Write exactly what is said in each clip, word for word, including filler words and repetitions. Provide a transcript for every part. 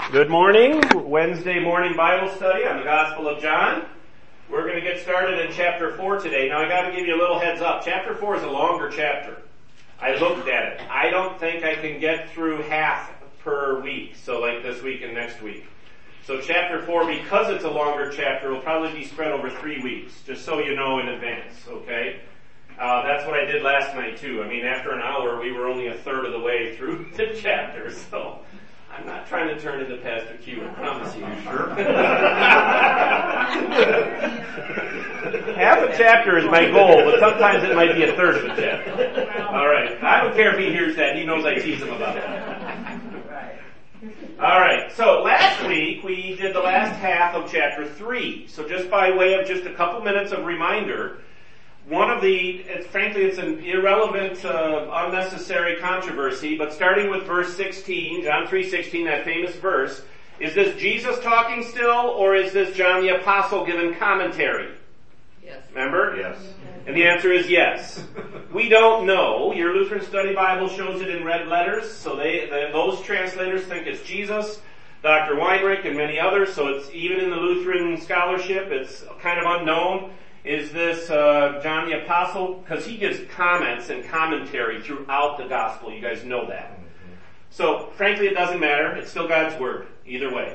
Good morning. Wednesday morning Bible study on the Gospel of John. We're going to get started in chapter four today. Now I got to give you a little heads up. Chapter four is a longer chapter. I looked at it. I don't think I can get through half per week. So like this week and next week. So chapter four, because it's a longer chapter, will probably be spread over three weeks. Just so you know in advance, okay? Uh, that's what I did last night too. I mean, after an hour, we were only a third of the way through the chapter, so I'm not trying to turn into Pastor Q, I promise you. Sure. Half a chapter is my goal, but sometimes it might be a third of a chapter. Alright, I don't care if he hears that, he knows I tease him about it. Alright, so last week we did the last half of chapter three. So just by way of just a couple minutes of reminder, one of the, it's, frankly, it's an irrelevant, uh, unnecessary controversy, but starting with verse sixteen, John three sixteen, that famous verse, is this Jesus talking still, or is this John the Apostle giving commentary? Yes. Remember? Yes. And the answer is yes. We don't know. Your Lutheran Study Bible shows it in red letters, so they, they those translators think it's Jesus, Doctor Weinrich, and many others, so it's even in the Lutheran scholarship, it's kind of unknown. Is this uh, John the Apostle? Because he gives comments and commentary throughout the gospel. You guys know that. Mm-hmm. So, frankly, it doesn't matter. It's still God's word, either way.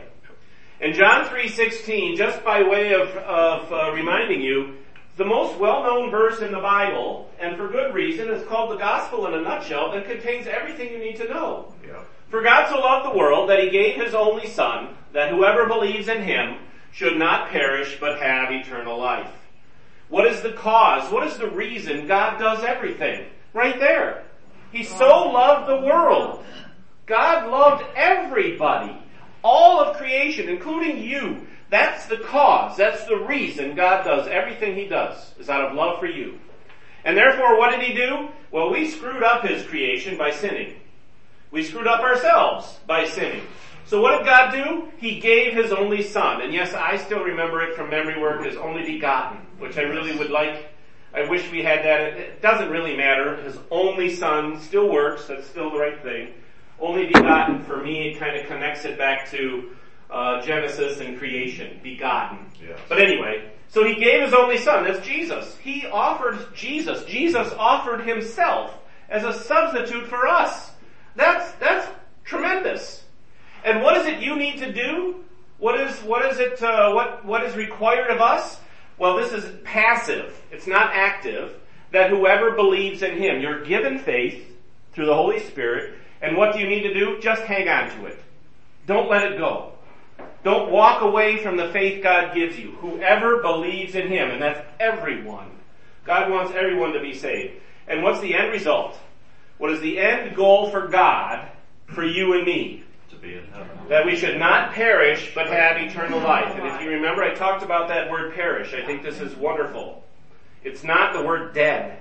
In John three sixteen, just by way of, of uh, reminding you, the most well-known verse in the Bible, and for good reason, is called the Gospel in a nutshell, and contains everything you need to know. Yeah. For God so loved the world that he gave his only Son, that whoever believes in him should not perish but have eternal life. What is the cause? What is the reason God does everything? Right there. He so loved the world. God loved everybody. All of creation, including you. That's the cause. That's the reason God does everything he does, is out of love for you. And therefore, what did he do? Well, we screwed up his creation by sinning. We screwed up ourselves by sinning. So what did God do? He gave his only Son. And yes, I still remember it from memory work as only begotten, which I really would like. I wish we had that. It doesn't really matter. His only Son still works. That's still the right thing. Only begotten, for me, it kind of connects it back to uh, Genesis and creation. Begotten. Yes. But anyway, so he gave his only Son. That's Jesus. He offered Jesus. Jesus offered himself as a substitute for us. That's, that's tremendous. And what is it you need to do? What is, what is it, uh, what, what is required of us? Well, this is passive. It's not active. That whoever believes in him, you're given faith through the Holy Spirit. And what do you need to do? Just hang on to it. Don't let it go. Don't walk away from the faith God gives you. Whoever believes in him, and that's everyone. God wants everyone to be saved. And what's the end result? What is the end goal for God, for you and me? Be in heaven. That we should not perish, but have eternal life. And if you remember, I talked about that word perish. I think this is wonderful. It's not the word dead.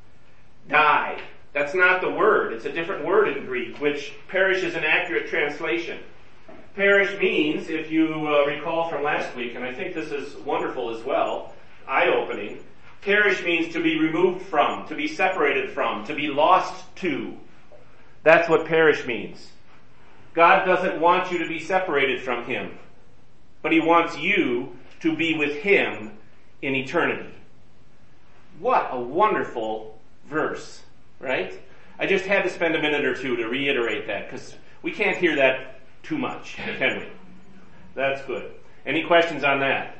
Die. That's not the word. It's a different word in Greek, which perish is an accurate translation. Perish means, if you uh, recall from last week, and I think this is wonderful as well, eye-opening, perish means to be removed from, to be separated from, to be lost to. That's what perish means. God doesn't want you to be separated from him, but he wants you to be with him in eternity. What a wonderful verse, right? I just had to spend a minute or two to reiterate that, because we can't hear that too much, can we? That's good. Any questions on that?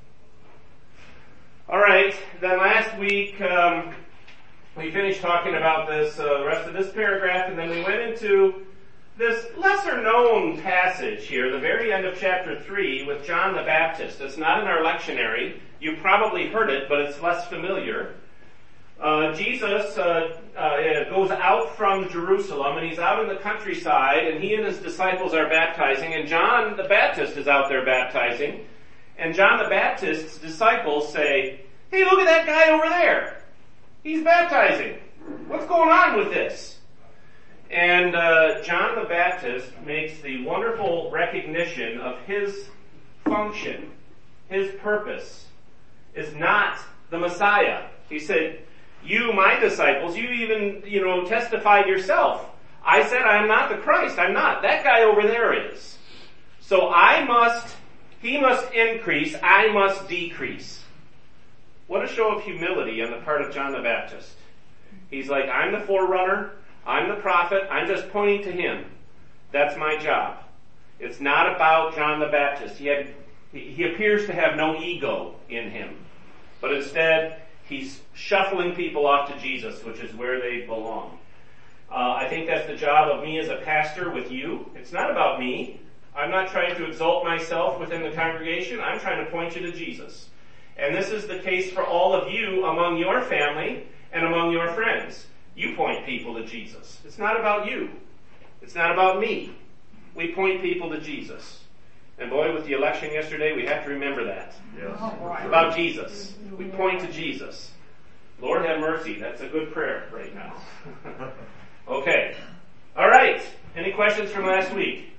All right, then last week um, we finished talking about this uh, rest of this paragraph, and then we went into this lesser-known passage here, the very end of chapter three, with John the Baptist. It's not in our lectionary. You probably heard it, but it's less familiar. Uh, Jesus uh, uh, goes out from Jerusalem, and he's out in the countryside, and he and his disciples are baptizing, and John the Baptist is out there baptizing. And John the Baptist's disciples say, "Hey, look at that guy over there. He's baptizing. What's going on with this?" And uh, John the Baptist makes the wonderful recognition of his function, his purpose, is not the Messiah. He said, you, my disciples, you even, you know, testified yourself. I said I am not the Christ. I'm not. That guy over there is. So I must, he must increase, I must decrease. What a show of humility on the part of John the Baptist. He's like, I'm the forerunner, I'm the prophet, I'm just pointing to him. That's my job. It's not about John the Baptist. He had, he appears to have no ego in him. But instead, he's shuffling people off to Jesus, which is where they belong. Uh, I think that's the job of me as a pastor with you. It's not about me. I'm not trying to exalt myself within the congregation. I'm trying to point you to Jesus. And this is the case for all of you among your family and among your friends. You point people to Jesus. It's not about you. It's not about me. We point people to Jesus. And boy, with the election yesterday, we have to remember that. Yes. It's about Jesus. We point to Jesus. Lord have mercy. That's a good prayer right now. Okay. All right. Any questions from last week?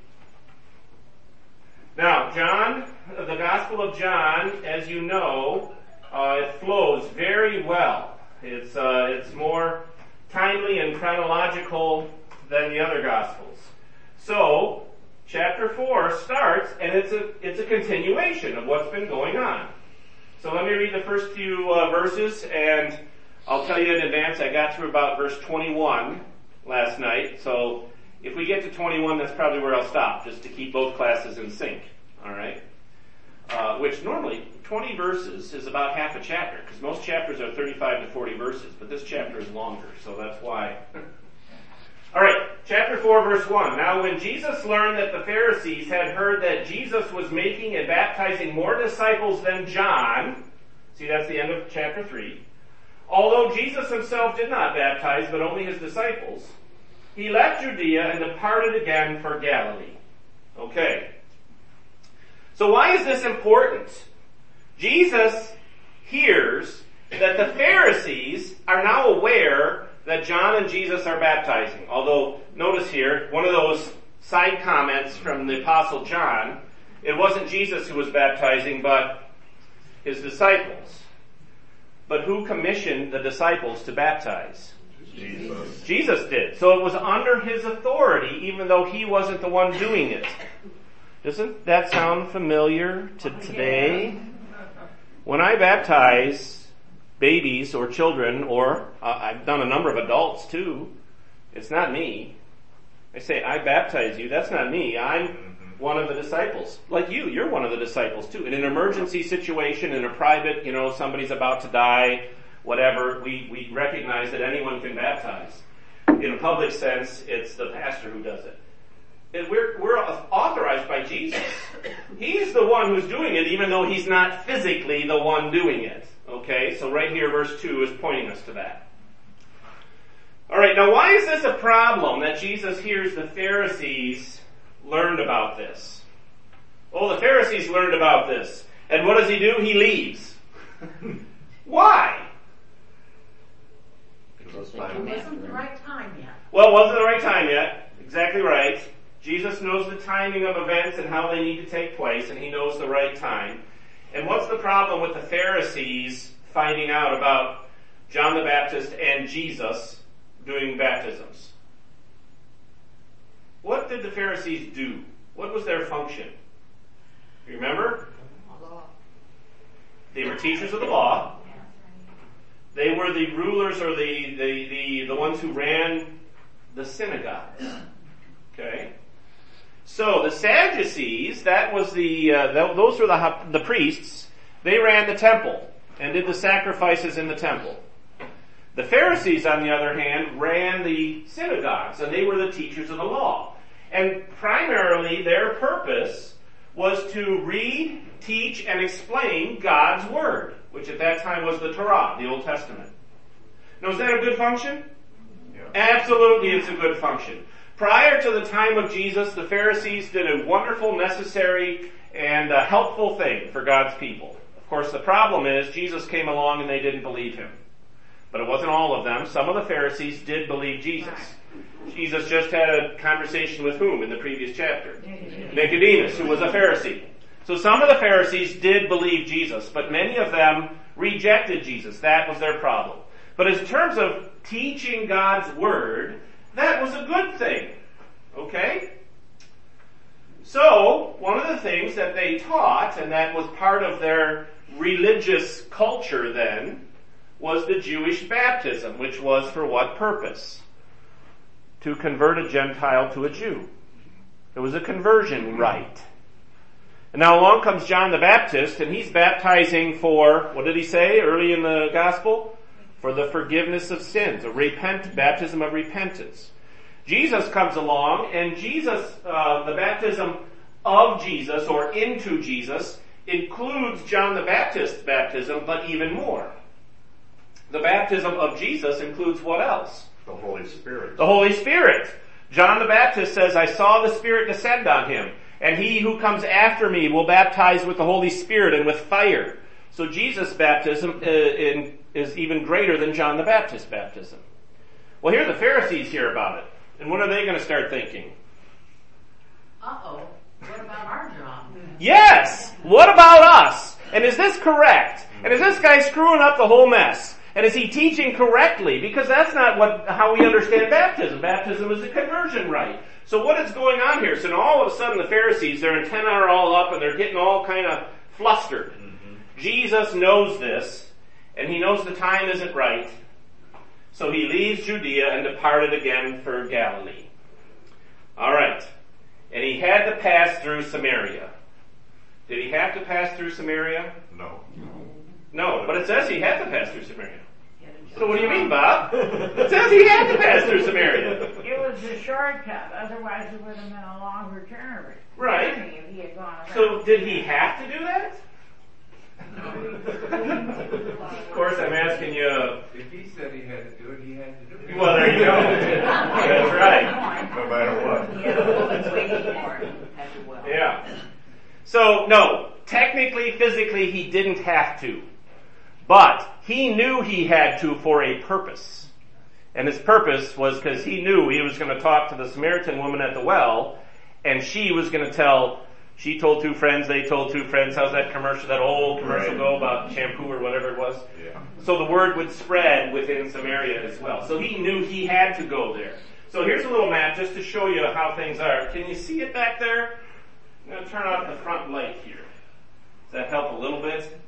Now, John, the Gospel of John, as you know, uh, it flows very well. It's uh, it's more timely and chronological than the other Gospels. So, chapter four starts, and it's a it's a continuation of what's been going on. So let me read the first few uh, verses, and I'll tell you in advance, I got through about verse twenty-one last night, so if we get to twenty-one, that's probably where I'll stop, just to keep both classes in sync, all right? Uh, which normally, twenty verses is about half a chapter, because most chapters are thirty-five to forty verses, but this chapter is longer, so that's why. All right, chapter four, verse one. Now when Jesus learned that the Pharisees had heard that Jesus was making and baptizing more disciples than John, see, that's the end of chapter three, although Jesus himself did not baptize, but only his disciples, he left Judea and departed again for Galilee. Okay. So why is this important? Jesus hears that the Pharisees are now aware that John and Jesus are baptizing. Although, notice here, one of those side comments from the Apostle John, it wasn't Jesus who was baptizing, but his disciples. But who commissioned the disciples to baptize? Jesus. Jesus did. So it was under his authority, even though he wasn't the one doing it. Doesn't that sound familiar to today? When I baptize babies or children, or uh, I've done a number of adults too, it's not me. I say, I baptize you. That's not me. I'm one of the disciples. Like you, you're one of the disciples too. In an emergency situation, in a private, you know, somebody's about to die, whatever, we, we recognize that anyone can baptize. In a public sense, it's the pastor who does it. And we're, we're authorized by Jesus. He's the one who's doing it, even though he's not physically the one doing it. Okay, so right here, verse two is pointing us to that. Alright, now why is this a problem that Jesus hears the Pharisees learned about this? Oh, the Pharisees learned about this. And what does he do? He leaves. Why? It was It wasn't the right time yet. Well, it wasn't the right time yet. Exactly right. Jesus knows the timing of events and how they need to take place, and he knows the right time. And what's the problem with the Pharisees finding out about John the Baptist and Jesus doing baptisms? What did the Pharisees do? What was their function? You remember? They were teachers of the law. They were the rulers or the, the, the, the ones who ran the synagogues. Okay? So the Sadducees, that was the, uh, those were the, the priests. They ran the temple and did the sacrifices in the temple. The Pharisees, on the other hand, ran the synagogues, and they were the teachers of the law. And primarily their purpose was to read, teach, and explain God's Word, which at that time was the Torah, the Old Testament. Now, is that a good function? Yeah. Absolutely, it's a good function. Prior to the time of Jesus, the Pharisees did a wonderful, necessary, and uh, helpful thing for God's people. Of course, the problem is Jesus came along and they didn't believe him. But it wasn't all of them. Some of the Pharisees did believe Jesus. Jesus just had a conversation with whom in the previous chapter? Nicodemus, who was a Pharisee. So some of the Pharisees did believe Jesus, but many of them rejected Jesus. That was their problem. But in terms of teaching God's Word, that was a good thing. Okay? So, one of the things that they taught, and that was part of their religious culture then, was the Jewish baptism, which was for what purpose? To convert a Gentile to a Jew. It was a conversion rite. And now along comes John the Baptist, and he's baptizing for, what did he say early in the gospel? For the forgiveness of sins, a repent, baptism of repentance. Jesus comes along, and Jesus, uh, the baptism of Jesus, or into Jesus, includes John the Baptist's baptism, but even more. The baptism of Jesus includes what else? The Holy Spirit. The Holy Spirit. John the Baptist says, I saw the Spirit descend on him, and he who comes after me will baptize with the Holy Spirit and with fire. So Jesus' baptism uh, in, is even greater than John the Baptist's baptism. Well, here the Pharisees hear about it. And what are they going to start thinking? Uh-oh, what about our job? Yes! What about us? And is this correct? And is this guy screwing up the whole mess? And is he teaching correctly? Because that's not what how we understand baptism. Baptism is a conversion rite. So what is going on here? So now all of a sudden the Pharisees, their antennae are all up and they're getting all kind of flustered. Mm-hmm. Jesus knows this, and he knows the time isn't right. So he leaves Judea and departed again for Galilee. All right. And he had to pass through Samaria. Did he have to pass through Samaria? No. No, but it says he had to pass through Samaria. So what do you mean, Bob? It says he had to pass through Samaria. It was a shortcut. Otherwise it would have been a longer journey. Right. If he had gone around. So did he have to do that? Of course, I'm asking you. If he said he had to do it, he had to do it. Well, there you go. That's right. No matter what. Yeah. So, no. Technically, physically, he didn't have to. But he knew he had to for a purpose. And his purpose was because he knew he was going to talk to the Samaritan woman at the well, and she was going to tell... She told two friends, they told two friends. How's that commercial, that old commercial right. go about shampoo or whatever it was? Yeah. So the word would spread within Samaria as well. So he knew he had to go there. So here's a little map just to show you how things are. Can you see it back there? I'm going to turn off the front light here. Does that help a little bit?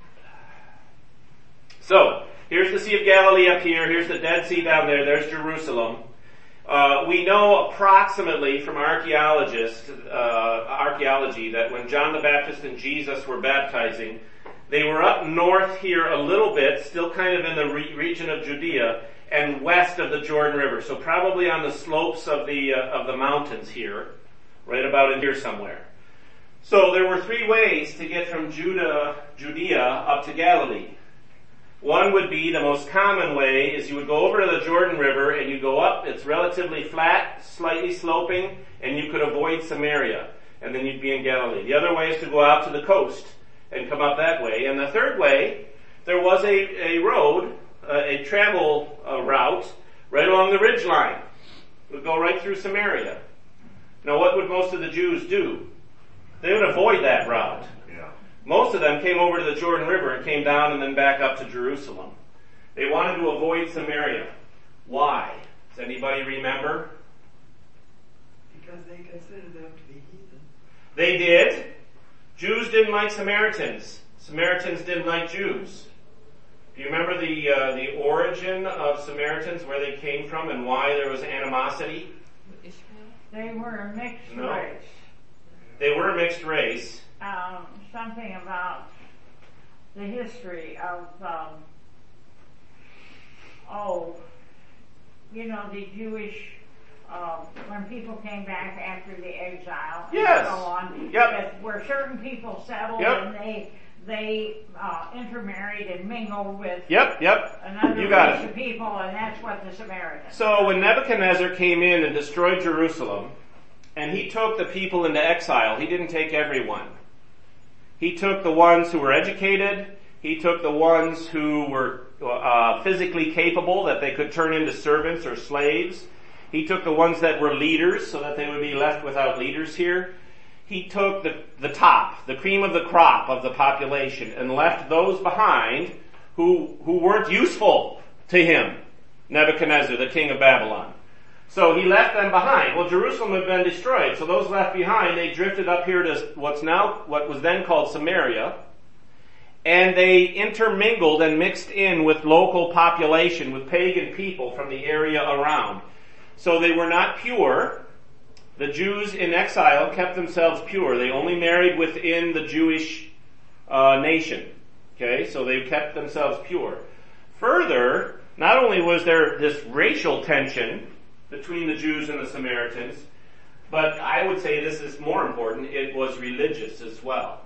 So, here's the Sea of Galilee up here. Here's the Dead Sea down there. There's Jerusalem. Uh, we know approximately from archaeologists, uh, archaeology that when John the Baptist and Jesus were baptizing, they were up north here a little bit, still kind of in the re- region of Judea, and west of the Jordan River. So probably on the slopes of the uh, of the mountains here, right about in here somewhere. So there were three ways to get from Judah, Judea up to Galilee. One would be, the most common way, is you would go over to the Jordan River and you go up, it's relatively flat, slightly sloping, and you could avoid Samaria, and then you'd be in Galilee. The other way is to go out to the coast and come up that way. And the third way, there was a, a road, uh, a travel uh, route, right along the ridge line. It would go right through Samaria. Now what would most of the Jews do? They would avoid that route. Most of them came over to the Jordan River and came down and then back up to Jerusalem. They wanted to avoid Samaria. Why? Does anybody remember? Because they considered them to be heathen. They did. Jews didn't like Samaritans. Samaritans didn't like Jews. Do you remember the uh, the origin of Samaritans, where they came from and why there was animosity? They were a mixed No. race. They were a mixed race. Um, something about the history of, um, oh, you know, the Jewish, uh, when people came back after the exile Yes. and so on, Yep. that where certain people settled Yep. and they they uh, intermarried and mingled with Yep, yep. another You got race it. of people, and that's what the Samaritans. So when Nebuchadnezzar came in and destroyed Jerusalem, and he took the people into exile, he didn't take everyone. He took the ones who were educated. He took the ones who were uh, physically capable, that they could turn into servants or slaves. He took the ones that were leaders, so that they would be left without leaders here. He took the, the top, the cream of the crop of the population, and left those behind who, who weren't useful to him, Nebuchadnezzar, the king of Babylon. So he left them behind. Well, Jerusalem had been destroyed, so those left behind, they drifted up here to what's now, what was then called Samaria, and they intermingled and mixed in with local population, with pagan people from the area around. So they were not pure. The Jews in exile kept themselves pure. They only married within the Jewish uh, nation. Okay, so they kept themselves pure. Further, not only was there this racial tension between the Jews and the Samaritans, but I would say this is more important, it was religious as well.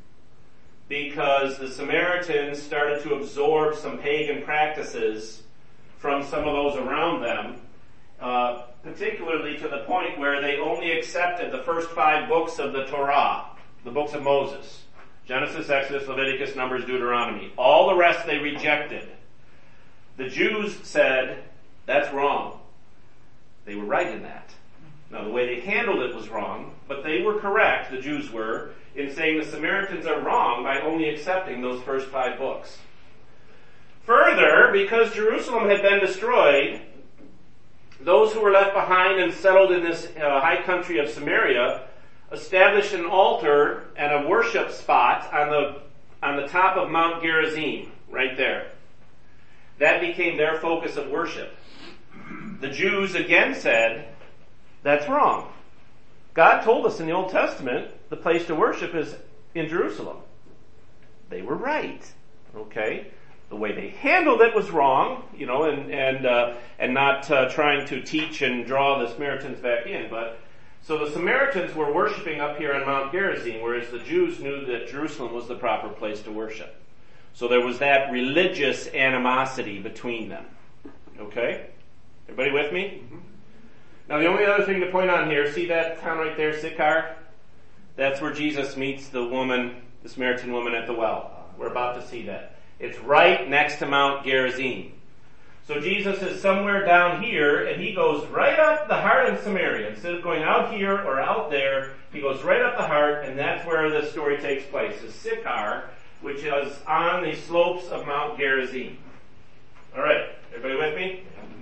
Because the Samaritans started to absorb some pagan practices from some of those around them, uh, particularly to the point where they only accepted the first five books of the Torah, the books of Moses. Genesis, Exodus, Leviticus, Numbers, Deuteronomy. All the rest they rejected. The Jews said, that's wrong. They were right in that. Now the way they handled it was wrong, but they were correct, the Jews were, in saying the Samaritans are wrong by only accepting those first five books. Further, because Jerusalem had been destroyed, those who were left behind and settled in this uh, high country of Samaria established an altar and a worship spot on the on the top of Mount Gerizim, right there. That became their focus of worship. The Jews again said, that's wrong. God told us in the Old Testament the place to worship is in Jerusalem. They were right. Okay? The way they handled it was wrong, you know, and and uh, and not uh, trying to teach and draw the Samaritans back in. But so the Samaritans were worshiping up here on Mount Gerizim, whereas the Jews knew that Jerusalem was the proper place to worship. So there was that religious animosity between them. Okay? Everybody with me? Mm-hmm. Now the only other thing to point on here, see that town right there, Sychar? That's where Jesus meets the woman, the Samaritan woman at the well. We're about to see that. It's right next to Mount Gerizim. So Jesus is somewhere down here, and he goes right up the heart of Samaria. Instead of going out here or out there, he goes right up the heart, and that's where the story takes place, is Sychar, which is on the slopes of Mount Gerizim. Alright, everybody with me?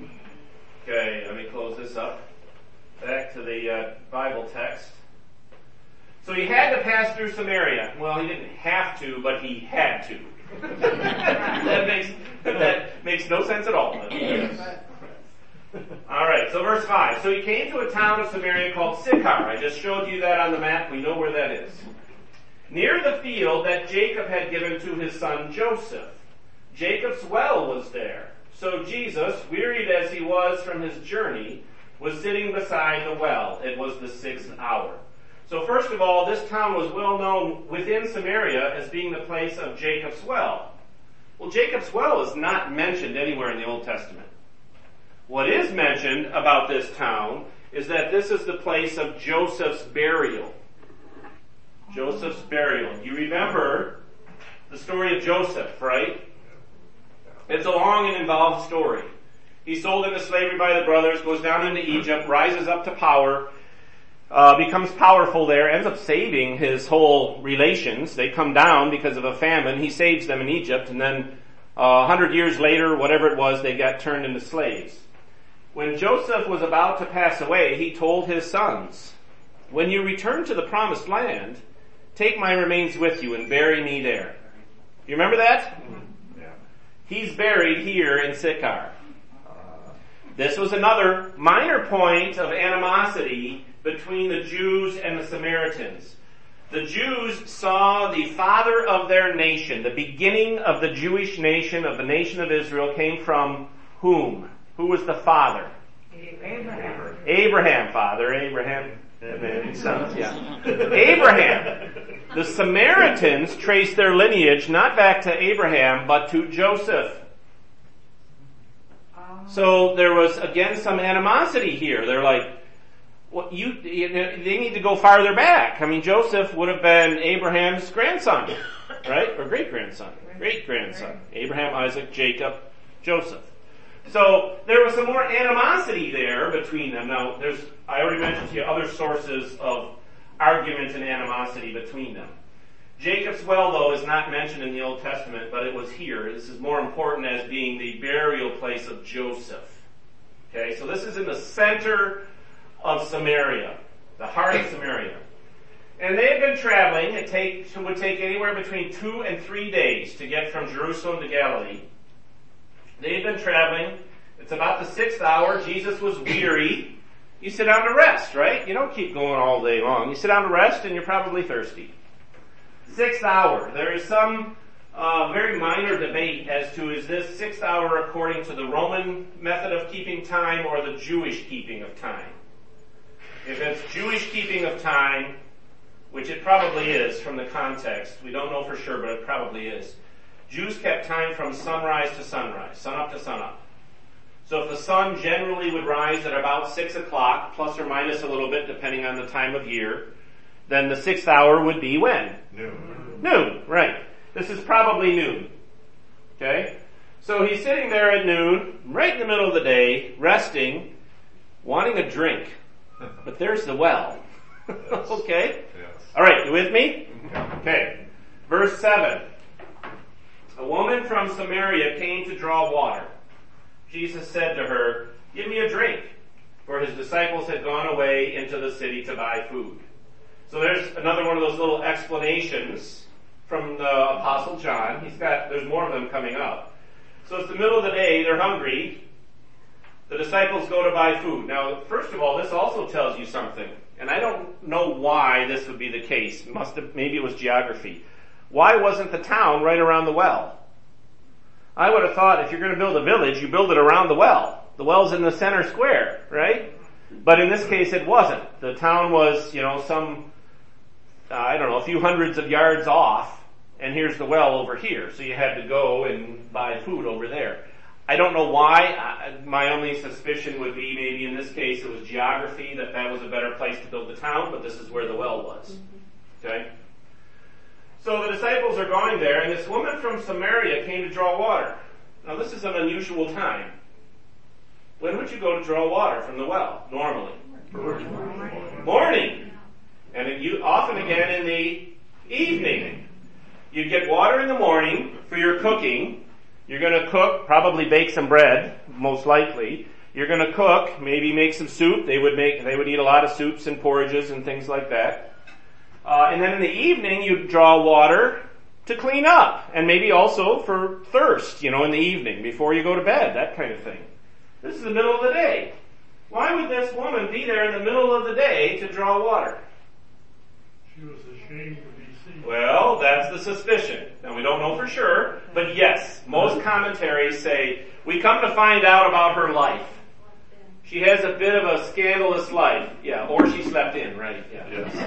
Okay, let me close this up. Back to the uh, Bible text. So he had to pass through Samaria. Well, he didn't have to, but he had to. that makes that makes no sense at all. Alright, so verse five. So he came to a town of Samaria called Sychar. I just showed you that on the map. We know where that is. Near the field that Jacob had given to his son Joseph. Jacob's well was there. So Jesus, wearied as he was from his journey, was sitting beside the well. It was the sixth hour. So first of all, this town was well known within Samaria as being the place of Jacob's well. Well, Jacob's well is not mentioned anywhere in the Old Testament. What is mentioned about this town is that this is the place of Joseph's burial. Joseph's burial. You remember the story of Joseph, right? It's a long and involved story. He's sold into slavery by the brothers, goes down into Egypt, rises up to power, uh, becomes powerful there, ends up saving his whole relations. They come down because of a famine. He saves them in Egypt, and then uh, a hundred years later, whatever it was, they got turned into slaves. When Joseph was about to pass away, he told his sons, when you return to the promised land, take my remains with you and bury me there. You remember that? Yeah. He's buried here in Sychar. This was another minor point of animosity between the Jews and the Samaritans. The Jews saw the father of their nation, the beginning of the Jewish nation, of the nation of Israel, came from whom? Who was the father? Abraham. Abraham, father, Abraham, and sons, yeah. Abraham. The Samaritans traced their lineage not back to Abraham, but to Joseph. So there was, again, some animosity here. They're like, well, you, you know, they need to go farther back. I mean, Joseph would have been Abraham's grandson, right? Or great-grandson. Great-grandson. Abraham, Isaac, Jacob, Joseph. So there was some more animosity there between them. Now, there's, I already mentioned to you other sources of argument and animosity between them. Jacob's well, though, is not mentioned in the Old Testament, but it was here. This is more important as being the burial place of Joseph. Okay, so this is in the center of Samaria, the heart of Samaria. And they had been traveling. It, take, it would take anywhere between two and three days to get from Jerusalem to Galilee. They had been traveling. It's about the sixth hour. Jesus was weary. You sit down to rest, right? You don't keep going all day long. You sit down to rest and you're probably thirsty. Sixth hour. There is some uh, very minor debate as to is this sixth hour according to the Roman method of keeping time or the Jewish keeping of time. If it's Jewish keeping of time, which it probably is from the context, we don't know for sure, but it probably is. Jews kept time from sunrise to sunrise, sunup to sunup. So if the sun generally would rise at about six o'clock, plus or minus a little bit depending on the time of year, then the sixth hour would be when? Noon. Noon, right. This is probably noon. Okay? So he's sitting there at noon, right in the middle of the day, resting, wanting a drink. But there's the well. Okay? Yes. Alright, you with me? Okay. Verse seven. A woman from Samaria came to draw water. Jesus said to her, "Give me a drink," for his disciples had gone away into the city to buy food. So there's another one of those little explanations from the Apostle John. He's got, there's more of them coming up. So it's the middle of the day, they're hungry. The disciples go to buy food. Now, first of all, this also tells you something. And I don't know why this would be the case. Must have, maybe it was geography. Why wasn't the town right around the well? I would have thought if you're going to build a village, you build it around the well. The well's in the center square, right? But in this case, it wasn't. The town was, you know, some, uh, I don't know, a few hundreds of yards off, and here's the well over here. So you had to go and buy food over there. I don't know why. I, my only suspicion would be maybe in this case it was geography, that that was a better place to build the town, but this is where the well was. Okay? So the disciples are going there, and this woman from Samaria came to draw water. Now this is an unusual time. When would you go to draw water from the well, normally? Morning. Morning. And it, you, often again in the evening. You'd get water in the morning for your cooking. You're going to cook, probably bake some bread, most likely. You're going to cook, maybe make some soup. They would make, they would eat a lot of soups and porridges and things like that. Uh, and then in the evening, you draw water to clean up, and maybe also for thirst, you know, in the evening before you go to bed, that kind of thing. This is the middle of the day. Why would this woman be there in the middle of the day to draw water? She was ashamed to be seen. Well, that's the suspicion. Now, we don't know for sure, but yes, most commentaries say, we come to find out about her life. She has a bit of a scandalous life. Yeah, or she slept in, right? Yeah.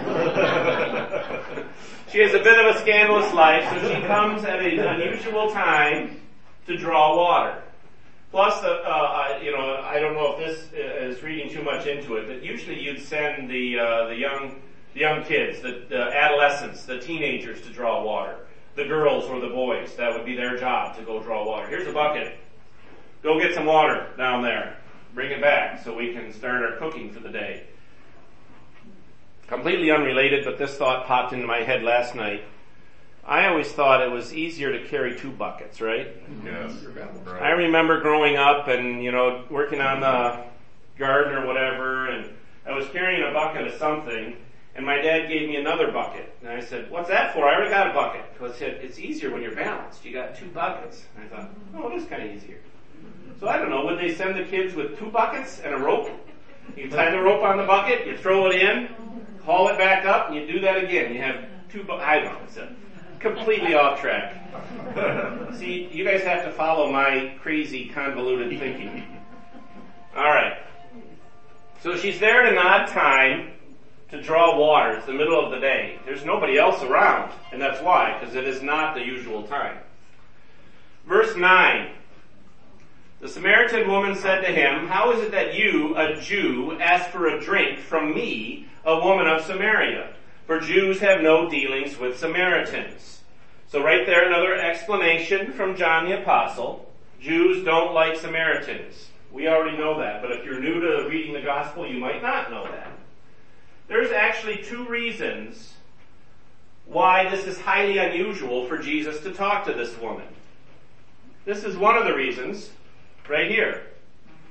Yes. She has a bit of a scandalous life, so she comes at an unusual time to draw water. Plus, uh, uh, you know, I don't know if this is reading too much into it, but usually you'd send the uh, the young the young kids, the, the adolescents, the teenagers to draw water. The girls or the boys, that would be their job to go draw water. Here's a bucket. Go get some water down there. Bring it back so we can start our cooking for the day. Completely unrelated, but this thought popped into my head last night. I always thought it was easier to carry two buckets, right? Yes. Right. I remember growing up and, you know, working on the garden or whatever, and I was carrying a bucket of something, and my dad gave me another bucket. And I said, "What's that for? I already got a bucket." He said, "It's easier when you're balanced. You got two buckets." And I thought, oh, it is kind of easier. So I don't know, would they send the kids with two buckets and a rope? You tie the rope on the bucket, you throw it in, haul it back up, and you do that again. You have two buckets. I don't know, it's a completely off track. See, you guys have to follow my crazy, convoluted thinking. Alright. So she's there at an odd time to draw water. It's the middle of the day. There's nobody else around, and that's why, because it is not the usual time. Verse nine. The Samaritan woman said to him, "How is it that you, a Jew, ask for a drink from me, a woman of Samaria? For Jews have no dealings with Samaritans." So right there, another explanation from John the Apostle. Jews don't like Samaritans. We already know that, but if you're new to reading the gospel, you might not know that. There's actually two reasons why this is highly unusual for Jesus to talk to this woman. This is one of the reasons. Right here.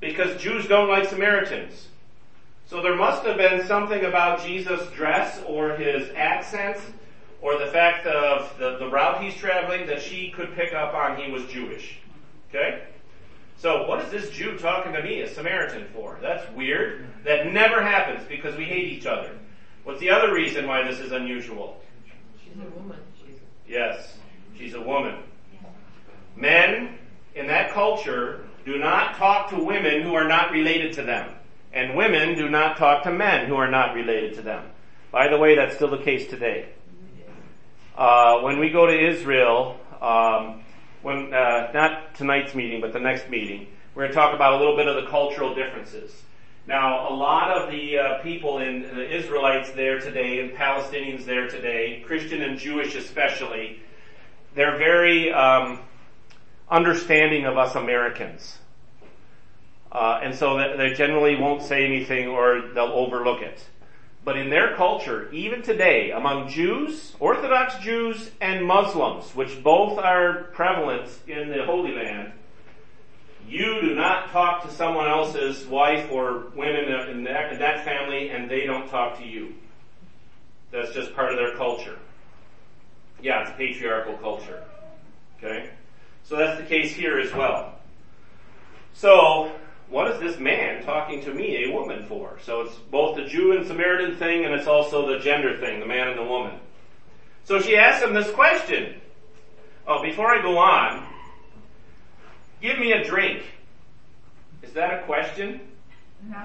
because Jews don't like Samaritans. So there must have been something about Jesus' dress or his accent or the fact of the, the route he's traveling that she could pick up on he was Jewish. Okay? So what is this Jew talking to me, a Samaritan, for? That's weird. That never happens because we hate each other. What's the other reason why this is unusual? She's a woman. She's Yes, she's a woman. Men in that culture do not talk to women who are not related to them. And women do not talk to men who are not related to them. By the way, that's still the case today. Uh, when we go to Israel, um, when uh, not tonight's meeting, but the next meeting, we're going to talk about a little bit of the cultural differences. Now, a lot of the uh, people in the Israelites there today, and Palestinians there today, Christian and Jewish especially, they're very um, understanding of us Americans. Uh, and so they generally won't say anything or they'll overlook it. But in their culture, even today, among Jews, Orthodox Jews, and Muslims, which both are prevalent in the Holy Land, you do not talk to someone else's wife or women in that, in that family, and they don't talk to you. That's just part of their culture. Yeah, it's a patriarchal culture. Okay? So that's the case here as well. So, what is this man talking to me, a woman, for? So it's both the Jew and Samaritan thing, and it's also the gender thing, the man and the woman. So she asks him this question. Oh, before I go on, give me a drink. Is that a question? No.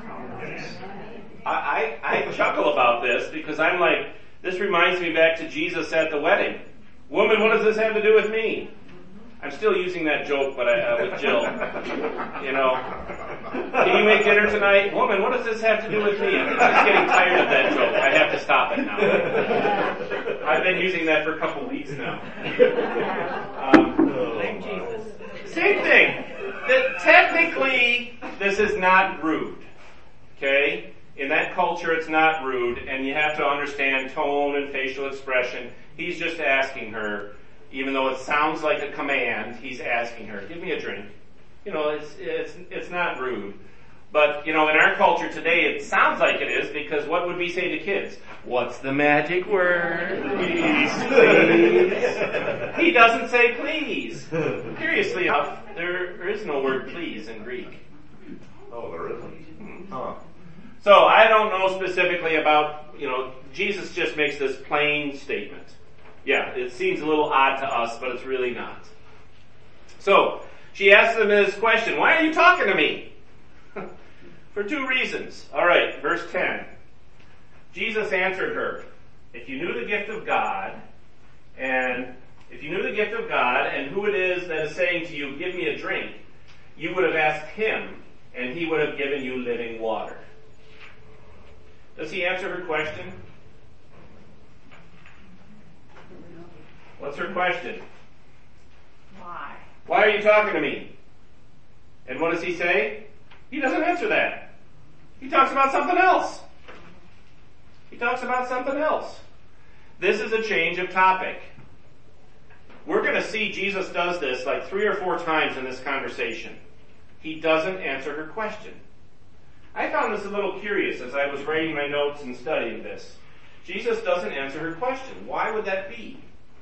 I, I, I chuckle about this because I'm like, this reminds me back to Jesus at the wedding. Woman, what does this have to do with me? I'm still using that joke, but I, uh, with Jill. You know, can you make dinner tonight? Woman, what does this have to do with me? I'm just getting tired of that joke. I have to stop it now. I've been using that for a couple weeks now. Um, Blame Jesus. Same thing. That technically, this is not rude. Okay? In that culture, it's not rude, and you have to understand tone and facial expression. He's just asking her, even though it sounds like a command, he's asking her, give me a drink. You know, it's, it's, it's not rude. But, you know, in our culture today, it sounds like it is, because what would we say to kids? What's the magic word? Please, please. He doesn't say please. Curiously enough, there, there is no word please in Greek. Oh, there isn't. Huh. So I don't know specifically about, you know, Jesus just makes this plain statement. Yeah, it seems a little odd to us, but it's really not. So, she asks him this question, why are you talking to me? For two reasons. Alright, verse ten. Jesus answered her, if you knew the gift of God, and if you knew the gift of God, and who it is that is saying to you, give me a drink, you would have asked him, and he would have given you living water. Does he answer her question? What's her question? Why? Why are you talking to me? And what does he say? He doesn't answer that. He talks about something else. He talks about something else. This is a change of topic. We're going to see Jesus does this like three or four times in this conversation. He doesn't answer her question. I found this a little curious as I was writing my notes and studying this. Jesus doesn't answer her question. Why would that be?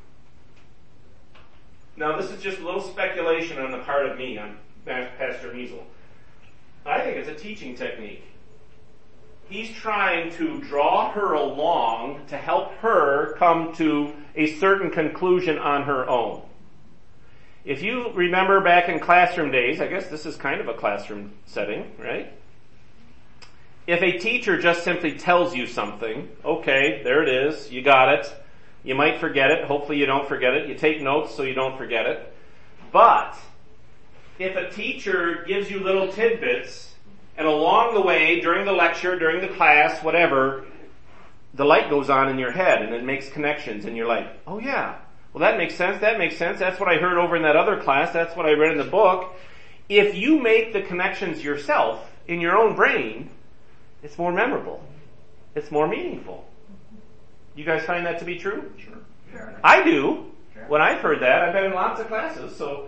Now, this is just a little speculation on the part of me, on Pastor Measle. I think it's a teaching technique. He's trying to draw her along to help her come to a certain conclusion on her own. If you remember back in classroom days, I guess this is kind of a classroom setting, right? If a teacher just simply tells you something, okay, there it is, you got it. You might forget it. Hopefully you don't forget it. You take notes so you don't forget it. But if a teacher gives you little tidbits, and along the way, during the lecture, during the class, whatever, the light goes on in your head and it makes connections and you're like, oh yeah, well that makes sense, that makes sense, that's what I heard over in that other class, that's what I read in the book. If you make the connections yourself in your own brain, it's more memorable. It's more meaningful. You guys find that to be true? Sure. Sure. I do. Sure. When I've heard that, I've been in lots of classes, so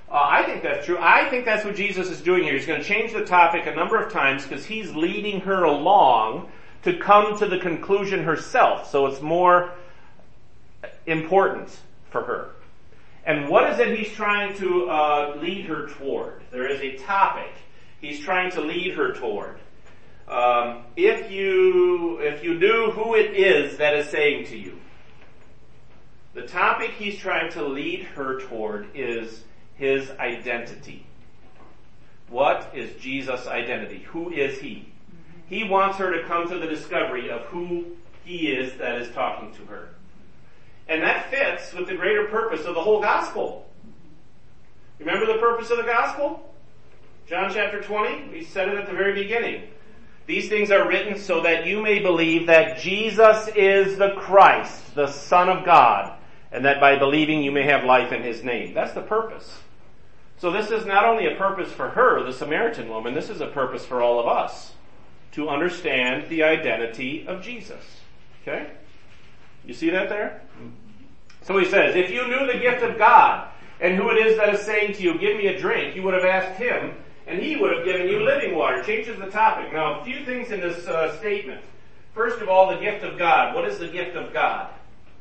Uh, I think that's true. I think that's what Jesus is doing here. He's going to change the topic a number of times because he's leading her along to come to the conclusion herself. So it's more important for her. And what is it he's trying to uh, lead her toward? There is a topic he's trying to lead her toward. Um, if you if you knew who it is that is saying to you, the topic he's trying to lead her toward is his identity. What is Jesus' identity? Who is he? He wants her to come to the discovery of who he is that is talking to her. And that fits with the greater purpose of the whole gospel. Remember the purpose of the gospel? John chapter twenty, we said it at the very beginning. These things are written so that you may believe that Jesus is the Christ, the Son of God, and that by believing you may have life in his name. That's the purpose. So this is not only a purpose for her, the Samaritan woman, this is a purpose for all of us. To understand the identity of Jesus. Okay? You see that there? So he says, if you knew the gift of God, and who it is that is saying to you, give me a drink, you would have asked him, and he would have given you living water. Changes the topic. Now, a few things in this uh, statement. First of all, the gift of God. What is the gift of God?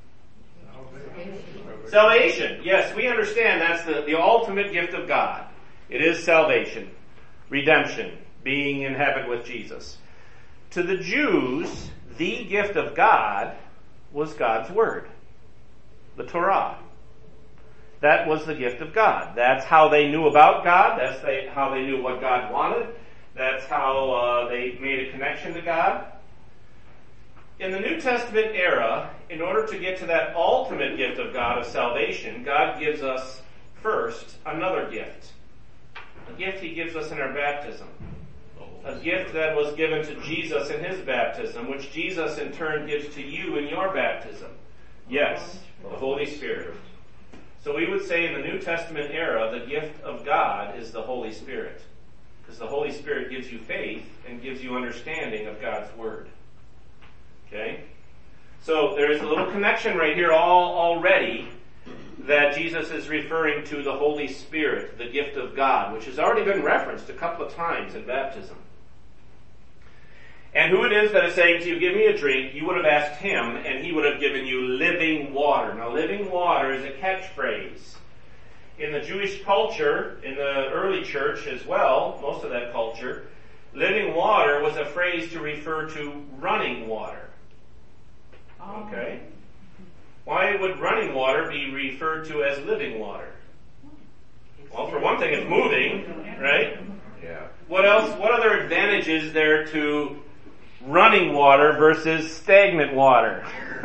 Salvation. Yes, we understand that's the, the ultimate gift of God. It is salvation. Redemption. Being in heaven with Jesus. To the Jews, the gift of God was God's Word. The Torah. That was the gift of God. That's how they knew about God. That's they, how they knew what God wanted. That's how uh, they made a connection to God. In the New Testament era, in order to get to that ultimate gift of God, of salvation, God gives us first another gift. A gift he gives us in our baptism. A gift that was given to Jesus in his baptism, which Jesus in turn gives to you in your baptism. Yes, the Holy Spirit. So we would say in the New Testament era, the gift of God is the Holy Spirit. Because the Holy Spirit gives you faith and gives you understanding of God's Word. Okay? So there's a little connection right here all already that Jesus is referring to the Holy Spirit, the gift of God, which has already been referenced a couple of times in baptism. And who it is that is saying to you, give me a drink, you would have asked him, and he would have given you living water. Now, living water is a catchphrase. In the Jewish culture, in the early church as well, most of that culture, living water was a phrase to refer to running water. Okay? Why would running water be referred to as living water? Well, for one thing, it's moving, right? Yeah. What else? What other advantage is there to running water versus stagnant water?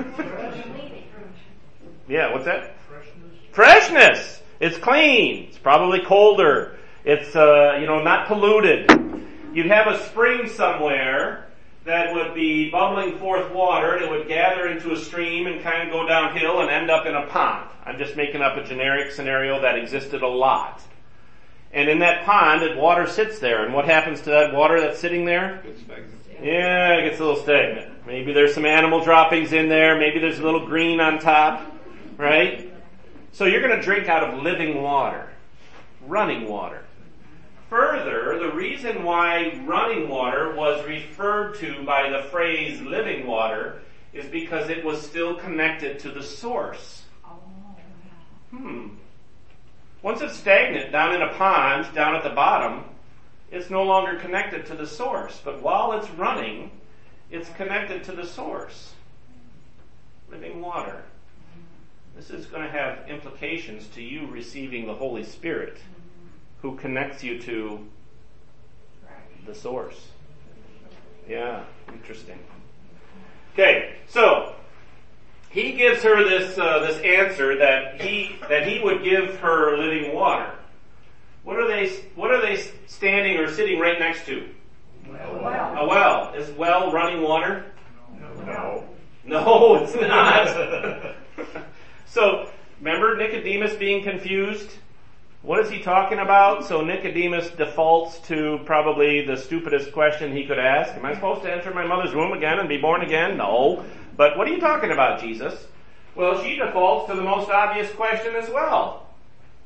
Yeah, what's that? Freshness. Freshness! It's clean. It's probably colder. It's, uh, you know, not polluted. You'd have a spring somewhere that would be bubbling forth water, and it would gather into a stream and kind of go downhill and end up in a pond. I'm just making up a generic scenario that existed a lot. And in that pond, the water sits there, and what happens to that water that's sitting there? Yeah, it gets a little stagnant. Maybe there's some animal droppings in there, maybe there's a little green on top, right? So you're going to drink out of living water, running water. Further, the reason why running water was referred to by the phrase living water is because it was still connected to the source. Hmm. Once it's stagnant down in a pond, down at the bottom, it's no longer connected to the source. But while it's running, it's connected to the source. Living water. This is going to have implications to you receiving the Holy Spirit, who connects you to the source. Yeah, interesting. Okay, so he gives her this uh, this answer that he that he would give her living water. What are they? What are they standing or sitting right next to? Well. A well. Is well running water? No. No, it's not. So, remember Nicodemus being confused? What is he talking about? So Nicodemus defaults to probably the stupidest question he could ask. Am I supposed to enter my mother's womb again and be born again? No. But what are you talking about, Jesus? Well, she defaults to the most obvious question as well.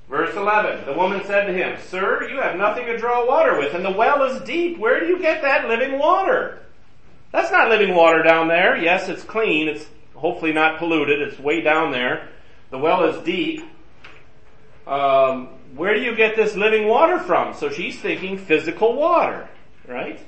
Verse eleven, the woman said to him, Sir, you have nothing to draw water with, and the well is deep. Where do you get that living water? That's not living water down there. Yes, it's clean. It's hopefully not polluted. It's way down there. The well is deep. Um, where do you get this living water from? So she's thinking physical water, right?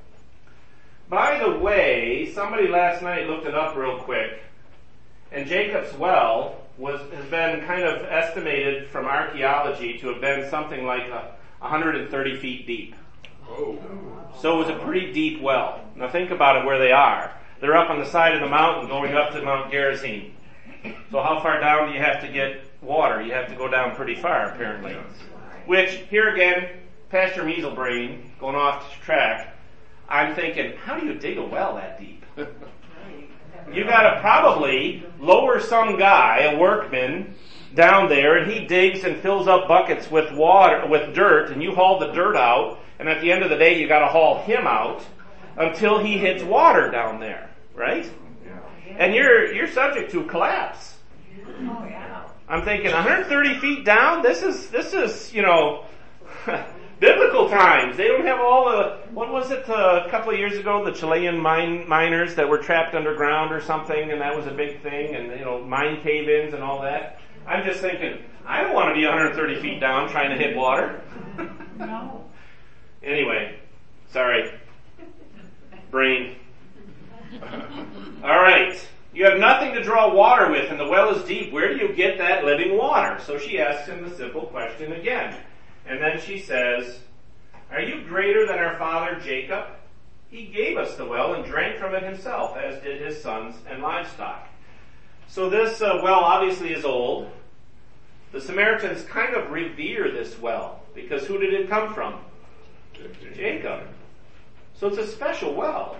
By the way, somebody last night looked it up real quick, and Jacob's well was has been kind of estimated from archaeology to have been something like a, one hundred thirty feet deep. Oh. So it was a pretty deep well. Now think about it where they are. They're up on the side of the mountain going up to Mount Gerizim. So how far down do you have to get water? You have to go down pretty far, apparently. Which, here again, Pastor Measelbrain, going off track, I'm thinking, how do you dig a well that deep? You gotta probably lower some guy, a workman, down there, and he digs and fills up buckets with water, with dirt, and you haul the dirt out, and at the end of the day you gotta haul him out until he hits water down there, right? And you're, you're subject to collapse. Oh, yeah. I'm thinking one hundred thirty feet down, this is, this is, you know, biblical times. They don't have all the, what was it uh, a couple of years ago, the Chilean mine, miners that were trapped underground or something, and that was a big thing, and, you know, mine cave-ins and all that. I'm just thinking, I don't want to be one hundred thirty feet down trying to hit water. No. Anyway, sorry. Brain. Alright. You have nothing to draw water with, and the well is deep. Where do you get that living water? So she asks him the simple question again. And then she says, Are you greater than our father Jacob? He gave us the well and drank from it himself, as did his sons and livestock. So this uh, well obviously is old. The Samaritans kind of revere this well, because who did it come from? Jacob. So it's a special well.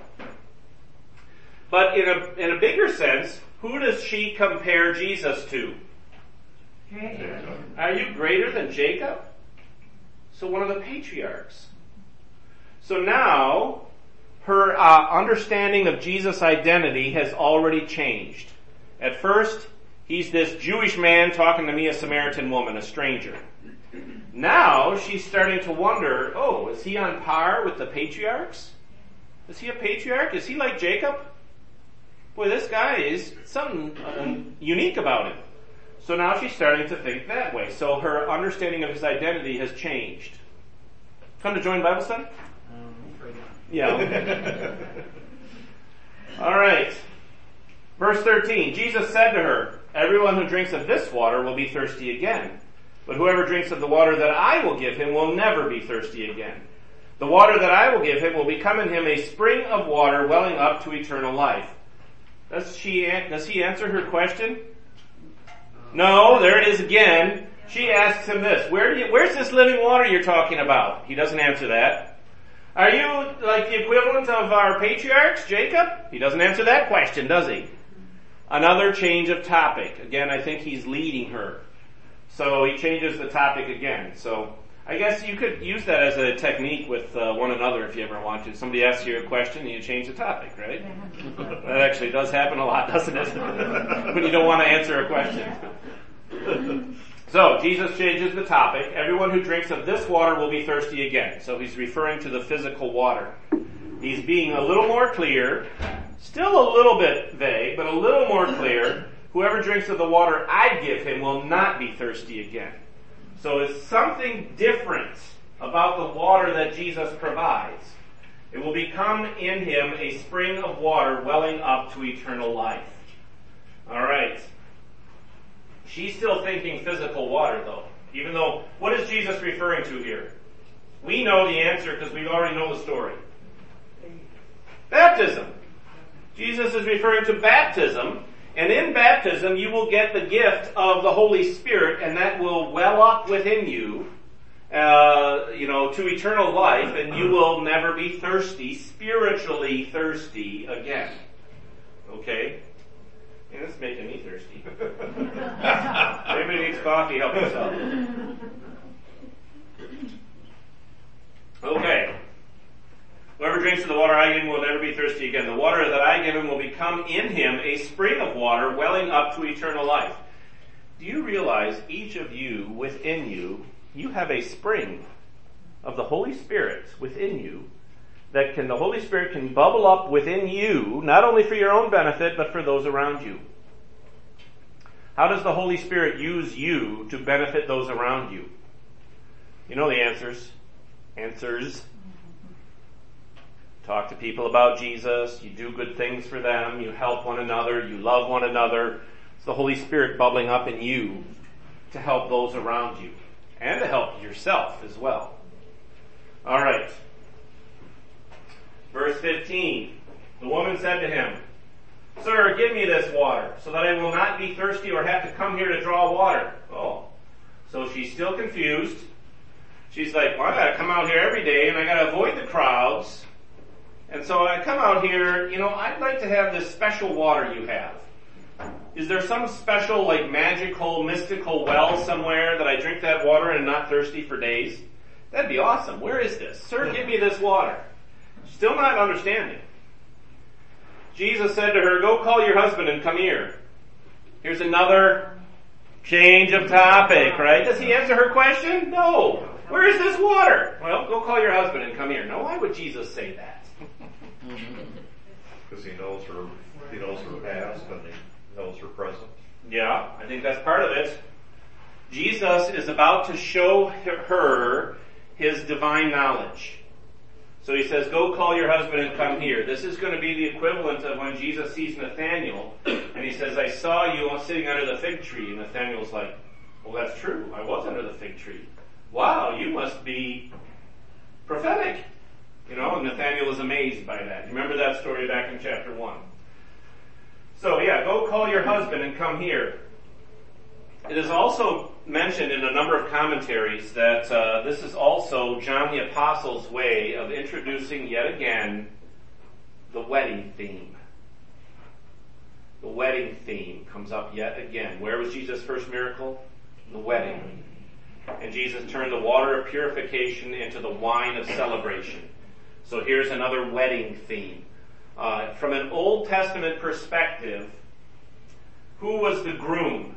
But in a, in a bigger sense, who does she compare Jesus to? Jacob. Are you greater than Jacob? So one of the patriarchs. So now, her uh, understanding of Jesus' identity has already changed. At first, he's this Jewish man talking to me, a Samaritan woman, a stranger. Now, she's starting to wonder, oh, is he on par with the patriarchs? Is he a patriarch? Is he like Jacob? Boy, this guy is something um, unique about him. So now she's starting to think that way. So her understanding of his identity has changed. Come to join Bible study? Yeah. All right. Verse thirteen. Jesus said to her, Everyone who drinks of this water will be thirsty again. But whoever drinks of the water that I will give him will never be thirsty again. The water that I will give him will become in him a spring of water welling up to eternal life. Does she, does he answer her question? No, there it is again. She asks him this, Where do you, where's this living water you're talking about? He doesn't answer that. Are you like the equivalent of our patriarchs, Jacob? He doesn't answer that question, does he? Another change of topic. Again, I think he's leading her. So he changes the topic again. So I guess you could use that as a technique with uh, one another if you ever want to. Somebody asks you a question and you change the topic, right? That actually does happen a lot, doesn't it? When you don't want to answer a question. So, Jesus changes the topic. Everyone who drinks of this water will be thirsty again. So he's referring to the physical water. He's being a little more clear, still a little bit vague, but a little more clear. Whoever drinks of the water I give him will not be thirsty again. So it's something different about the water that Jesus provides. It will become in him a spring of water welling up to eternal life. All right. She's still thinking physical water, though. Even though, what is Jesus referring to here? We know the answer because we already know the story. Baptism. Jesus is referring to baptism. And in baptism, you will get the gift of the Holy Spirit, and that will well up within you, uh, you know, to eternal life, and you will never be thirsty, spiritually thirsty again. Okay? Yeah, that's making me thirsty. Everybody needs coffee, help yourself. Okay. Whoever drinks of the water I give him will never be thirsty again. The water that I give him will become in him a spring of water welling up to eternal life. Do you realize each of you, within you, you have a spring of the Holy Spirit within you that can, the Holy Spirit can bubble up within you, not only for your own benefit, but for those around you. How does the Holy Spirit use you to benefit those around you? You know the answers. Answers. Talk to people about Jesus. You do good things for them. You help one another. You love one another. It's the Holy Spirit bubbling up in you to help those around you and to help yourself as well. All right. Verse fifteen. The woman said to him, "Sir, give me this water so that I will not be thirsty or have to come here to draw water." Oh. So she's still confused. She's like, well, I gotta come out here every day and I gotta avoid the crowds. And so I come out here, you know, I'd like to have this special water you have. Is there some special, like, magical, mystical well somewhere that I drink that water and not thirsty for days? That'd be awesome. Where is this? Sir, give me this water. Still not understanding. Jesus said to her, "Go call your husband and come here." Here's another change of topic, right? Does he answer her question? No. Where is this water? Well, go call your husband and come here. No, why would Jesus say that? Because he knows her, he knows her past and he knows her present. Yeah, I think that's part of it. Jesus is about to show her his divine knowledge. So he says, go call your husband and come here. This is going to be the equivalent of when Jesus sees Nathanael and he says, I saw you sitting under the fig tree. And Nathanael's like, well, that's true. I was under the fig tree. Wow, you must be prophetic. You know, and Nathanael is amazed by that. You remember that story back in chapter one. So yeah, go call your husband and come here. It is also mentioned in a number of commentaries that uh, this is also John the Apostle's way of introducing yet again the wedding theme. The wedding theme comes up yet again. Where was Jesus' first miracle? The wedding. And Jesus turned the water of purification into the wine of celebration. So here's another wedding theme. Uh, from an Old Testament perspective, who was the groom?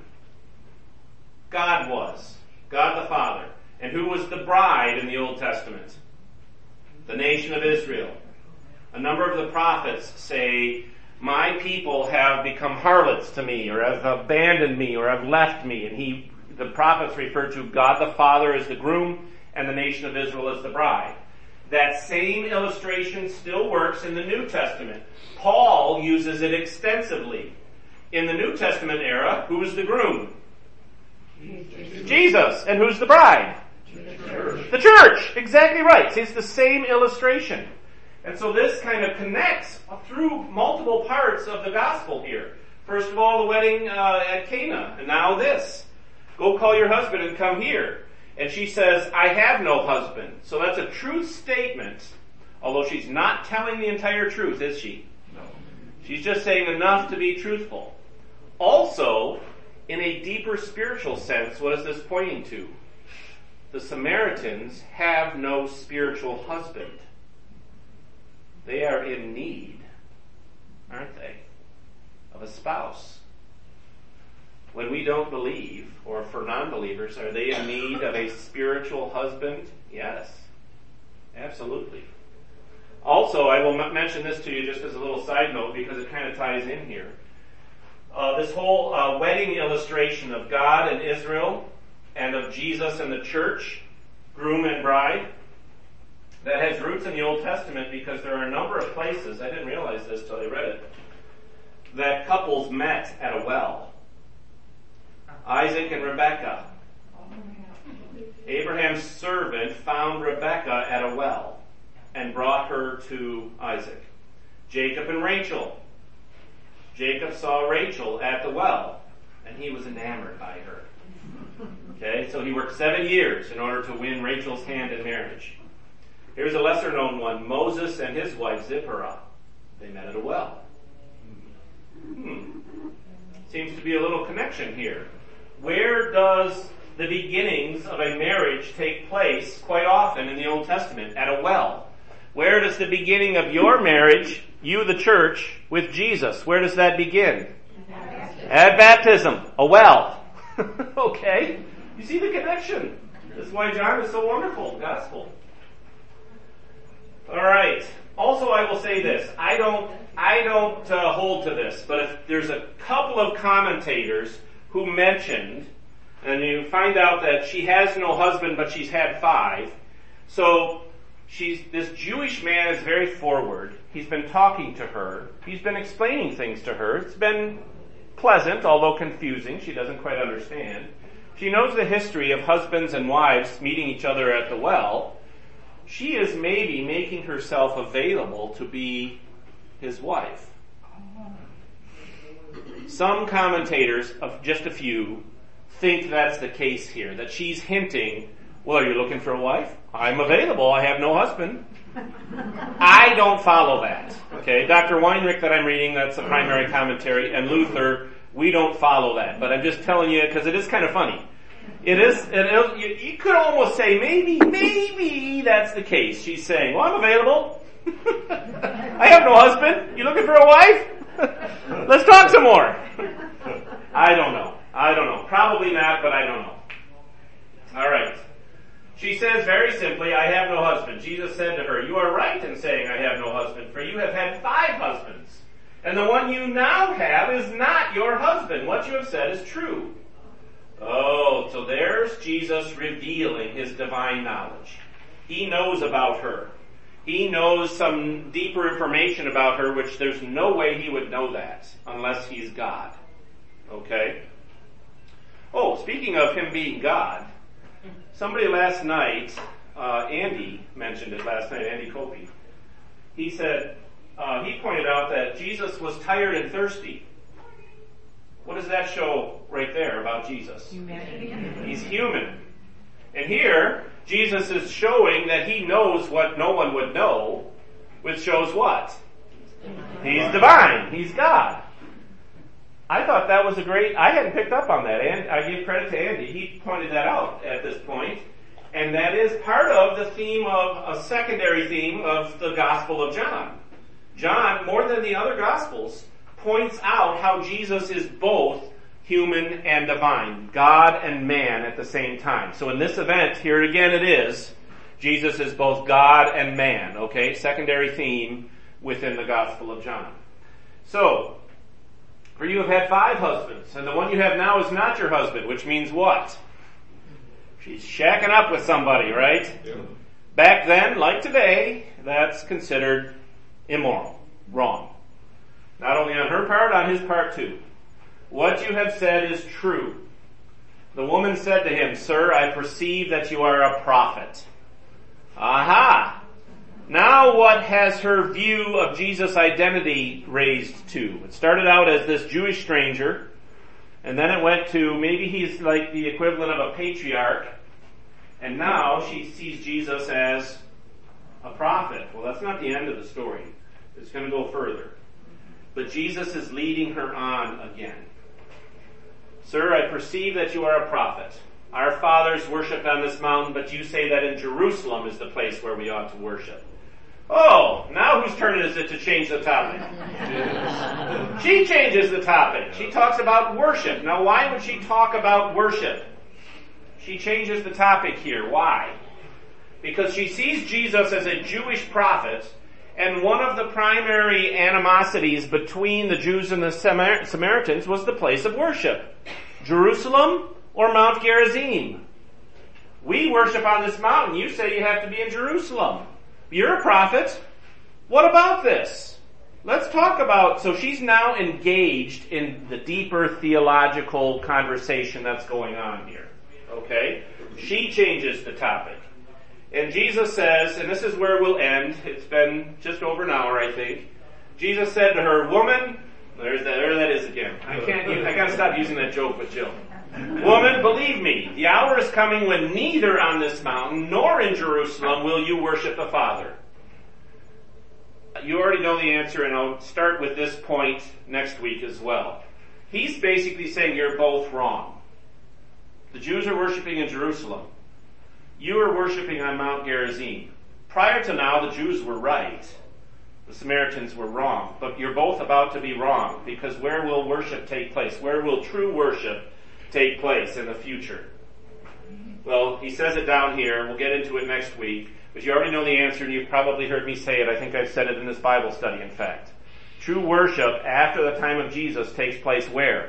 God was. God the Father. And who was the bride in the Old Testament? The nation of Israel. A number of the prophets say, my people have become harlots to me, or have abandoned me, or have left me. And he, the prophets refer to God the Father as the groom, and the nation of Israel as the bride. That same illustration still works in the New Testament. Paul uses it extensively. In the New Testament era, who is the groom? Jesus. Jesus. And who's the bride? The church. The church. Exactly right. It's the same illustration. And so this kind of connects through multiple parts of the gospel here. First of all, the wedding uh, at Cana, and now this. Go call your husband and come here. And she says, I have no husband. So that's a truth statement, although she's not telling the entire truth, is she? No. She's just saying enough to be truthful. Also, in a deeper spiritual sense, what is this pointing to? The Samaritans have no spiritual husband. They are in need, aren't they, of a spouse. When we don't believe, or for non-believers, are they in need of a spiritual husband? Yes, absolutely. Also, I will m- mention this to you just as a little side note because it kind of ties in here. Uh, this whole uh, wedding illustration of God and Israel and of Jesus and the church, groom and bride, that has roots in the Old Testament because there are a number of places, I didn't realize this till I read it, that couples met at a well. Isaac and Rebekah. Abraham's servant found Rebekah at a well and brought her to Isaac. Jacob and Rachel. Jacob saw Rachel at the well and he was enamored by her. Okay, so he worked seven years in order to win Rachel's hand in marriage. Here's a lesser known one, Moses and his wife Zipporah. They met at a well. Hmm. Seems to be a little connection here. Where does the beginnings of a marriage take place quite often in the Old Testament? At a well. Where does the beginning of your marriage, you the church, with Jesus, where does that begin? At baptism. A well. Okay? You see the connection. That's why John is so wonderful, the gospel. Alright. Also, I will say this. I don't, I don't uh, hold to this, but if there's a couple of commentators who mentioned, and you find out that she has no husband, but she's had five. So, she's, this Jewish man is very forward. He's been talking to her. He's been explaining things to her. It's been pleasant, although confusing. She doesn't quite understand. She knows the history of husbands and wives meeting each other at the well. She is maybe making herself available to be his wife. Some commentators, of just a few, think that's the case here, that she's hinting, well, are you looking for a wife? I'm available. I have no husband. I don't follow that. Okay, Doctor Weinrich that I'm reading, that's the primary commentary, and Luther, we don't follow that. But I'm just telling you, because it is kind of funny. It is, it is you, you could almost say, maybe, maybe that's the case. She's saying, well, I'm available. I have no husband. You looking for a wife? Let's talk some more. I don't know. I don't know. Probably not, but I don't know. All right. She says very simply, I have no husband. Jesus said to her, you are right in saying I have no husband, for you have had five husbands, and the one you now have is not your husband. What you have said is true. Oh, so there's Jesus revealing his divine knowledge. He knows about her. He knows some deeper information about her, which there's no way he would know that unless he's God. Okay? Oh, speaking of him being God, somebody last night, uh, Andy mentioned it last night, Andy Copey. He said, uh, he pointed out that Jesus was tired and thirsty. What does that show right there about Jesus? Humanity. He's human. And here, Jesus is showing that he knows what no one would know, which shows what? He's divine. He's God. I thought that was a great, I hadn't picked up on that, and I give credit to Andy. He pointed that out at this point, and that is part of the theme of, a secondary theme of the Gospel of John. John, more than the other Gospels, points out how Jesus is both human and divine, God and man at the same time. So in this event, here again it is, Jesus is both God and man, okay? Secondary theme within the Gospel of John. So, for you have had five husbands, and the one you have now is not your husband, which means what? She's shacking up with somebody, right? Yeah. Back then, like today, that's considered immoral, wrong. Not only on her part, on his part too. What you have said is true. The woman said to him, Sir, I perceive that you are a prophet. Aha! Now what has her view of Jesus' identity raised to? It started out as this Jewish stranger, and then it went to maybe he's like the equivalent of a patriarch, and now she sees Jesus as a prophet. Well, that's not the end of the story. It's going to go further. But Jesus is leading her on again. Sir, I perceive that you are a prophet. Our fathers worshipped on this mountain, but you say that in Jerusalem is the place where we ought to worship. Oh, now whose turn is it to change the topic? She changes the topic. She talks about worship. Now, why would she talk about worship? She changes the topic here. Why? Because she sees Jesus as a Jewish prophet, and one of the primary animosities between the Jews and the Samar- Samaritans was the place of worship. Jerusalem or Mount Gerizim? We worship on this mountain. You say you have to be in Jerusalem. You're a prophet. What about this? Let's talk about, so she's now engaged in the deeper theological conversation that's going on here. Okay? She changes the topic. And Jesus says, and this is where we'll end. It's been just over an hour, I think. Jesus said to her, Woman, there's that, there that is again. I can't use, I gotta stop using that joke with Jill. Woman, believe me, the hour is coming when neither on this mountain nor in Jerusalem will you worship the Father. You already know the answer, and I'll start with this point next week as well. He's basically saying you're both wrong. The Jews are worshiping in Jerusalem. You are worshiping on Mount Gerizim. Prior to now, the Jews were right. The Samaritans were wrong. But you're both about to be wrong, because where will worship take place? Where will true worship take place in the future? Well, he says it down here. We'll get into it next week. But you already know the answer, and you've probably heard me say it. I think I've said it in this Bible study, in fact. True worship after the time of Jesus takes place where?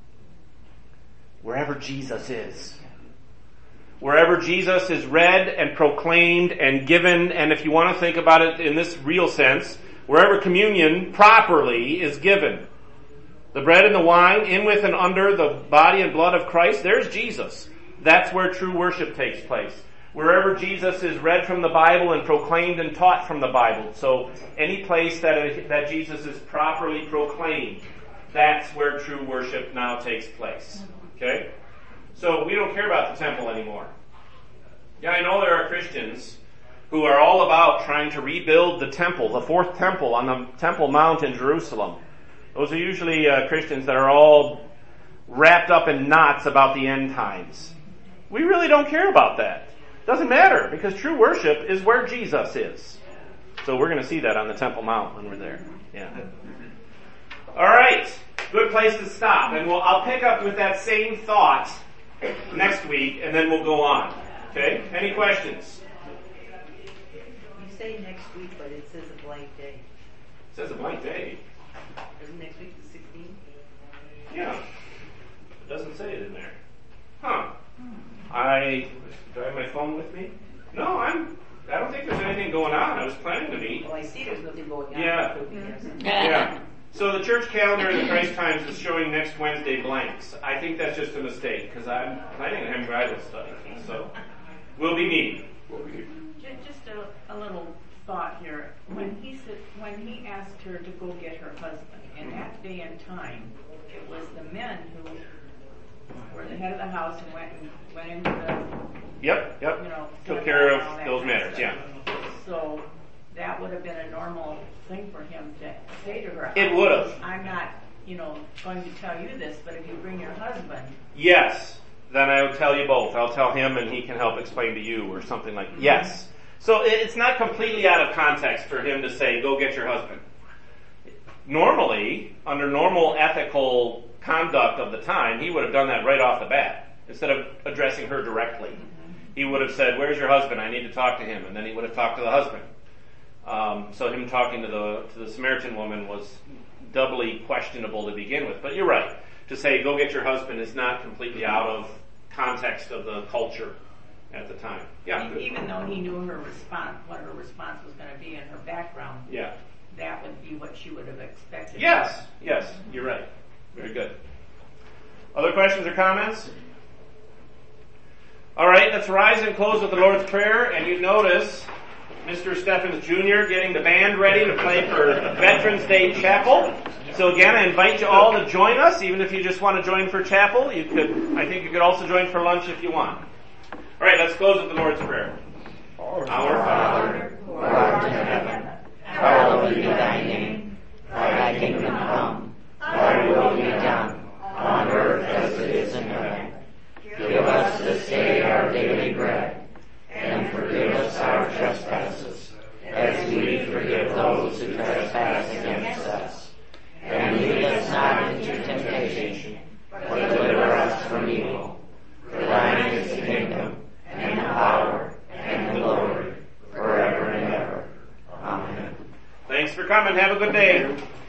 Wherever Jesus is. Wherever Jesus is read and proclaimed and given, and if you want to think about it in this real sense, wherever communion properly is given. The bread and the wine, in with and under the body and blood of Christ, there's Jesus. That's where true worship takes place. Wherever Jesus is read from the Bible and proclaimed and taught from the Bible. So any place that that Jesus is properly proclaimed, that's where true worship now takes place. Okay? So we don't care about the temple anymore. Yeah, I know there are Christians who are all about trying to rebuild the temple, the fourth temple on the Temple Mount in Jerusalem. Those are usually uh, Christians that are all wrapped up in knots about the end times. We really don't care about that. Doesn't matter, because true worship is where Jesus is. So we're going to see that on the Temple Mount when we're there. Yeah. All right. Good place to stop. And we'll, I'll pick up with that same thought next week, and then we'll go on. Okay? Any questions? You say next week, but it says a blank day. It says a blank day. Isn't next week the sixteenth? Yeah. It doesn't say it in there. Huh. I, do I have my phone with me? No, I'm, I don't think there's anything going on. I was planning to meet. Well, I see there's nothing going on. Yeah. Yeah. So the church calendar in the Christ Times is showing next Wednesday blanks. I think that's just a mistake, because I'm planning on having Bible study. So, we'll be meeting. We'll be Ju- Just a, a little thought here. When he said, when he asked her to go get her husband, in that day and time, it was the men who were the head of the house and went and went into the, Yep, yep. you know, Took care and all of that those kind of matters, stuff. yeah. So that would have been a normal thing for him to say to her. It would have. I'm not, you know, going to tell you this, but if you bring your husband, Yes. Then I would tell you both. I'll tell him and he can help explain to you or something like that. Yes. So it's not completely out of context for him to say, go get your husband. Normally, under normal ethical conduct of the time, he would have done that right off the bat. Instead of addressing her directly. He would have said, where's your husband? I need to talk to him. And then he would have talked to the husband. Um, so him talking to the to the Samaritan woman was doubly questionable to begin with. But you're right. To say, go get your husband is not completely out of context of the culture at the time. Yeah. e- even though he knew her response, what her response was going to be in her background, Yeah. that would be what she would have expected. Yes. Yes. You're right. Very good. Other questions or comments? All right. Let's rise and close with the Lord's Prayer. And you notice Mister Stephens Junior getting the band ready to play for Veterans Day Chapel. So again, I invite you all to join us, even if you just want to join for chapel. You could, I think you could also join for lunch if you want. All right, let's close with the Lord's Prayer. Our Father, who art in heaven, hallowed be thy name. Thy kingdom come, thy will be done, on earth as it is in heaven. Give us this day our daily bread, and forgive us our trespasses, as we forgive those who trespass against us. And lead us not into temptation, but deliver us from evil. For thine is the kingdom, and the power, and the glory, forever and ever. Amen. Thanks for coming. Have a good day.